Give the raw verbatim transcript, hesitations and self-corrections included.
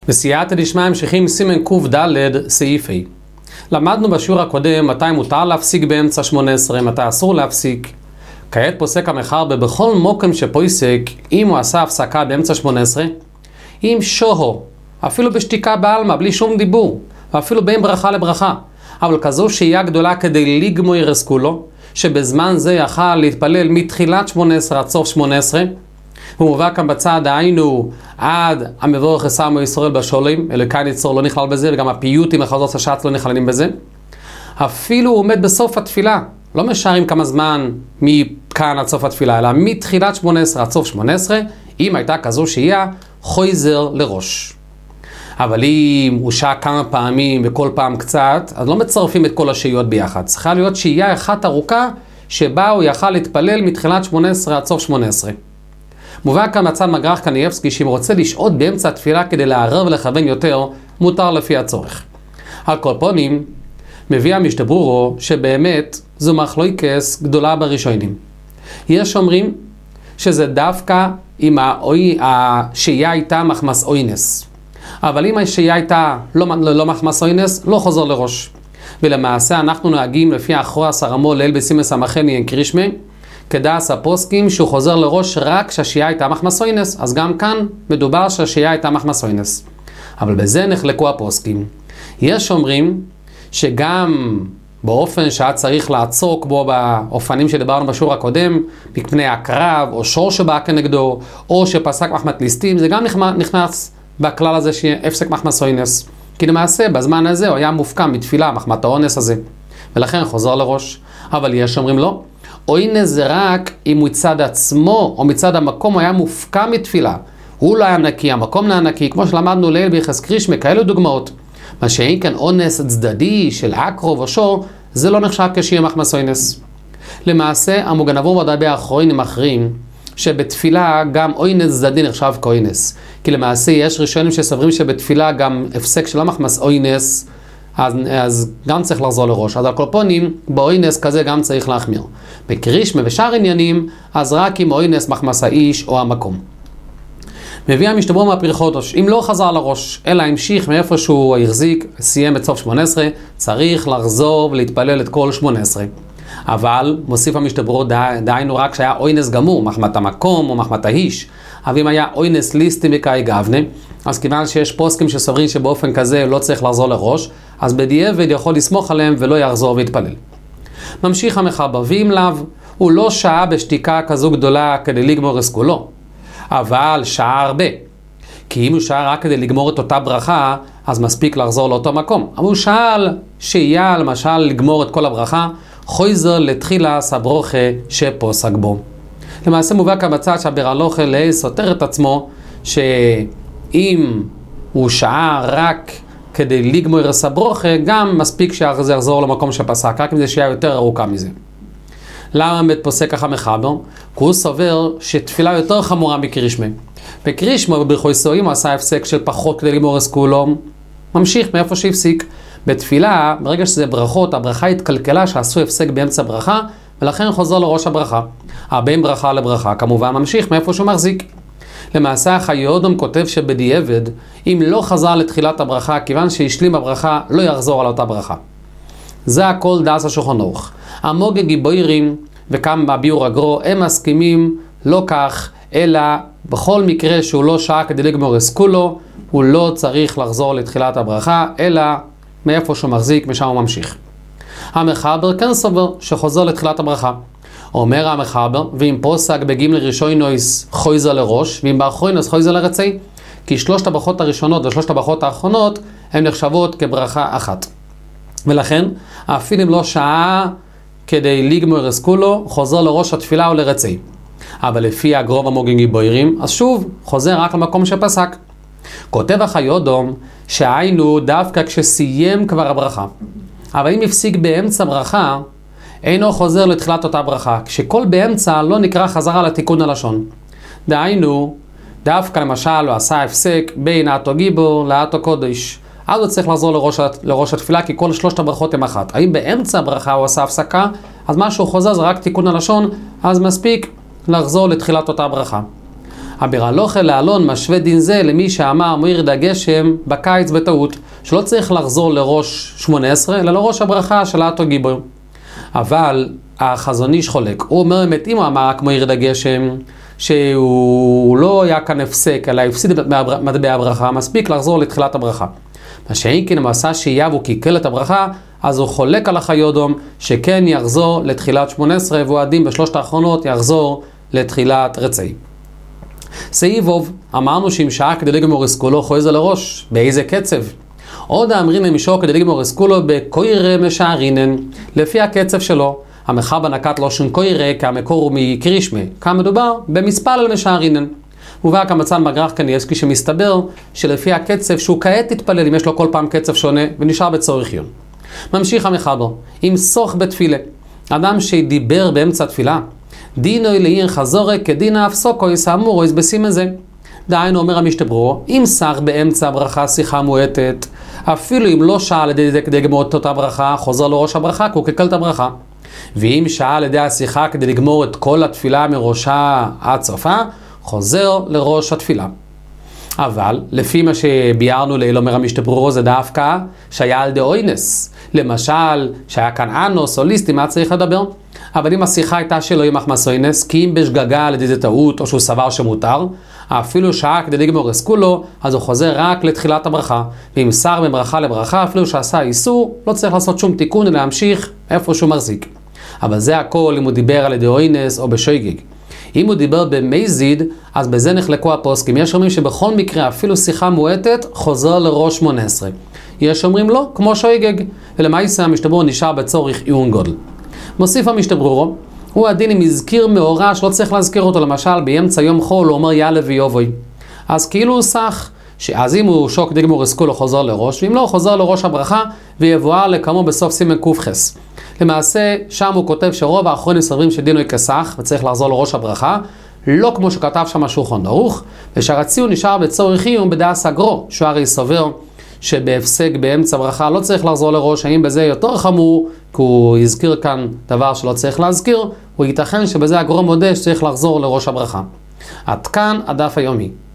בסייעתא דשמיא ממשיכים סימן קד סעיף ה'. למדנו בשיעור הקודם מתי מותר להפסיק באמצע שמונה עשרה, מתי אסור להפסיק. כעת פוסק המחבר בכל מוקם שפוסק, אם הוא עשה הפסקה באמצע שמונה עשרה, אם שוהו, אפילו בשתיקה בעלמא, בלי שום דיבור, ואפילו בין ברכה לברכה, אבל כזו שהייה גדולה כדי לגמור ירסקולו, שבזמן זה יכל להתפלל מתחילת שמונה עשרה עד סוף שמונה עשרה, הוא מובא כאן בצד, היינו עד המבורך ישמו ישראל בשולים, אלוקי ניצור לא נכלל בזה, וגם הפיוטים מחזות השץ לא נכללים בזה. אפילו הוא עומד בסוף התפילה, לא משארים כמה זמן מכאן עד סוף התפילה, אלא מתחילת שמונה עשרה עד סוף שמונה עשרה, אם הייתה כזו שהייה, חויזר לראש. אבל אם הוא שעה כמה פעמים וכל פעם קצת, אז לא מצרפים את כל השהיות ביחד. צריכה להיות שהייה אחת ארוכה, שבה הוא יכל להתפלל מתחילת שמונה עשרה עד סוף שמונה עשרה. מובא כאן מצד מגרח קניאבסקי, שאם רוצה לשעות באמצע התפילה כדי לערב ולכוון יותר, מותר לפי הצורך. על כל פונים, מביא המשתברורו שבאמת זו מחלוקת גדולה בראשונים. יש אומרים שזה דווקא אם השהייה הייתה מחמס אוינס. אבל אם השהייה הייתה לא, לא, לא מחמס אוינס, לא חוזר לראש. ולמעשה אנחנו נוהגים לפי אחרי הסרמו ליל בסימס המחני אין קרישמי, כדאס הפוסקים שהוא חוזר לראש רק שהשהייה הייתה מחמס אוינס. אז גם כאן מדובר שהשהייה הייתה מחמס אוינס. אבל בזה נחלקו הפוסקים. יש אומרים שגם באופן שהיה צריך לעצור כמו באופנים שדיברנו בשיעור הקודם, מפני הקרב או שור שבא כנגדו, או שפסק מחמת ליסטים, זה גם נכנס בכלל הזה שיהיה הפסק מחמס אוינס. כי למעשה בזמן הזה הוא היה מופקם בתפילה מחמת האונס הזה, ולכן חוזר לראש. אבל יש אומרים לא, אוינס זה רק אם הוא מצד עצמו או מצד המקום הוא היה מופקם מתפילה. הוא לא היה נקי, המקום לא היה נקי, כמו שלמדנו ליל ביחס קרישמי, כאלו דוגמאות. מה שאין כאן אונס צדדי של אקרוב או שור, זה לא נחשב כשיהיה מחמס אוינס. למעשה, המוגנבור ודאי האחרונים אחרים, שבתפילה גם אוינס צדדי נחשב כאוינס. כי למעשה יש ראשונים שסוברים שבתפילה גם הפסק של המחמס אוינס, אז, אז גם צריך לחזור לראש. אז על כל פונים, באוינס כזה גם צריך להחמיר. בקרישמה ושאר עניינים, אז רק עם אוינס מחמס האיש או המקום. מביא המשתברור מהפריחותוש, אם לא חזר לראש, אלא המשיך מאיפה שהוא החזיק, סיים את סוף שמונה עשרה, צריך לחזור ולהתפלל את כל שמונה עשרה. אבל מוסיף המשתברור, דהיינו רק שהיה אוינס גמור, מחמת המקום או מחמת האיש. אבל אם היה אוינס ליסטים וקאי גבנה, אז כיוון שיש פוסקים שסוברים שבאופן כזה לא צריך לחזור לראש, אז בדיעבד יכול לסמוך עליהם ולא יחזור ויתפלל. ממשיך המחבר, ואם לאו, הוא לא שעה בשתיקה כזו גדולה כדי לגמור אסכולו. אבל שעה הרבה. כי אם הוא שעה רק כדי לגמור את אותה ברכה, אז מספיק לחזור לאותו מקום. אבל הוא שאל שיהיה למשל לגמור את כל הברכה, חויזר לתחילה סברוכה שפוסק בו. למעשה מובא כאן בצד שהברלוכה לאי סותר את עצמו, שאם הוא שעה רק כדי לגמור סברוכה, גם מספיק שזה יחזור למקום שפסק, רק אם זה שהיה יותר ארוכה מזה. למה בית פוסק ככה מחבר? כי הוא סובר שתפילה יותר חמורה מקרישמה. בקרישמה בברכוי סועים הוא עשה הפסק של פחות כדי לגמור אסכולו, ממשיך מאיפה שהפסיק. בתפילה, ברגע שזה ברכות, הברכה התקלקלה שעשו הפסק באמצע ברכה, ולכן חוזר לראש הברכה. בין ברכה לברכה, כמובן ממשיך מאיפה שהוא מחזיק. למעשה החיודום כותב שבדיעבד, אם לא חזר לתחילת הברכה, כיוון שהשלים הברכה, לא יחזור על אותה ברכה. זה הכל דאס השולחן ערוך. המוגן גיבוירים וכמה מהביאור הגרו, הם מסכימים לא כך, אלא בכל מקרה שהוא לא שעה כדי לגמור אסכולו, הוא לא צריך לחזור לתחילת הברכה, אלא מאיפה שהוא מחזיק, משם הוא ממשיך. המחבר כן סובר שחוזר לתחילת הברכה. אומר המחבר, ואם פוסק בגימל ראשונויס חויזר לראש, ואם באחרונוס חויזר לרצי, כי שלושת הברכות הראשונות ושלושת הברכות האחרונות הן נחשבות כברכה אחת. ולכן, אפילו אם לא שעה כדי לגמור אסכולו, חוזר לראש התפילה ולרצי. אבל לפי הגרוב המוגן גיבוירים, אז שוב, חוזר רק למקום שפסק. כותב החיודום, שהיינו דווקא כשסיים כבר הברכה. אבל אם הפסיק באמצע ברכה, אינו חוזר לתחילת אותה ברכה. כשכל באמצע לא נקרא חזרה לתיקון הלשון. דהיינו, דווקא למשל הוא עשה הפסק בין האטו גיבור לאטו קודש. אז הוא צריך לחזור לראש, לראש התפילה, כי כל שלושת הברכות הם אחת. האם באמצע הברכה הוא עשה הפסקה, אז מה שהוא חוזר זה רק תיקון הלשון, אז מספיק לחזור לתחילת אותה ברכה. הבירה לוכל לאלון משווה דין זה למי שאמר מוירד הגשם בקיץ בטעות, שלא צריך לחזור לראש שמונה עשרה, אלא לראש הברכה של האטו גיבור. אבל החזון איש חולק, הוא אומר באמת אם הוא אמר רק מוירד הגשם, שהוא לא היה כאן הפסק, אלא הפסיד מטבע הברכה, מספיק לחזור לתחילת הברכה. מה שאין כן עשה שהייה והוא קיקל את הברכה, אז הוא חולק על החיודום שכן יחזור לתחילת שמונה עשרה, והוא עדים בשלושת האחרונות יחזור לתחילת רצאי. סעיבוב, אמרנו שאם שעה כדי לגמור אסכולו חויזה לראש, באיזה קצב? עוד האמרין למישור כדי לגמור אסכולו בקוירה משערינן, לפי הקצב שלו. המחר בנקת לא שון קוירה, כי המקור הוא מקרישמה, כאן מדובר במספר על משערינן. ובא כמצן מגרח קניאסקי שמסתבר שלפי הקצב שהוא כעת תתפלל, אם יש לו כל פעם קצב שונה, ונשאר בצורך יון. ממשיך המחבר, אם סוך בתפילה, אדם שדיבר באמצע תפילה, דינו אליין חזורה כדינה הפסוקו יסאמורו יסבסים את זה. דהיינו אומר המשתברו, אם סך באמצע הברכה שיחה מועטת, אפילו אם לא שעה על ידי כדי לגמור את אותה ברכה, חוזר לראש הברכה, כי הוא קקל את הברכה. ואם שעה על ידי השיחה כדי לגמור את כל התפילה מראשה עד סופה, חוזר לראש התפילה. אבל לפי מה שביארנו ליל אומר המשתברו זה דווקא שהיה על דאוינס. למשל, שהיה כאן אנוס או ליסטי, מה צריך לדבר? אבל אם השיחה הייתה שלו עם מחמסוינס, כי אם בשגגה על ידי זה טעות או שהוא סבר שמותר, אפילו שעה כדי לגמור אסכולו, אז הוא חוזר רק לתחילת הברכה. ואם שר מברכה לברכה, אפילו שעשה איסור, לא צריך לעשות שום תיקון ולהמשיך איפה שהוא מחזיק. אבל זה הכל אם הוא דיבר על ידי אוינס או בשויגג. אם הוא דיבר במזיד, אז בזה נחלקו הפוסקים. יש אומרים שבכל מקרה, אפילו שיחה מועטת, חוזר לראש שמונה עשרה. יש אומרים לא, כמו שויגג, ולמעשה המשתברור נשאר בצורך עיון גודל. מוסיף המשתברור, הוא הדין אם הזכיר מאורע שלא צריך להזכיר אותו, למשל באמצע יום חול הוא אומר יאללה ויובוי. אז כאילו הוא סך, אז אם הוא שוק דגמור אסכולו חוזר לראש, ואם לא חוזר לראש הברכה ויבואר לכמו בסוף סימן קופחס. למעשה שם הוא כותב שרוב האחרונים סוברים שדינו יקסח וצריך לחזור לראש הברכה, לא כמו שכתב שם השולחן ערוך, ושהרציו נשאר בצורך עיון בדעה סגרו, שהוא הרי סובר שבהפסק באמצע ברכה לא צריך לחזור לראש, האם בזה יותר חמור, כי הוא הזכיר כאן דבר שלא צריך להזכיר, הוא ייתכן שבזה הגרום מודה שצריך לחזור לראש הברכה. עד כאן הדף היומי.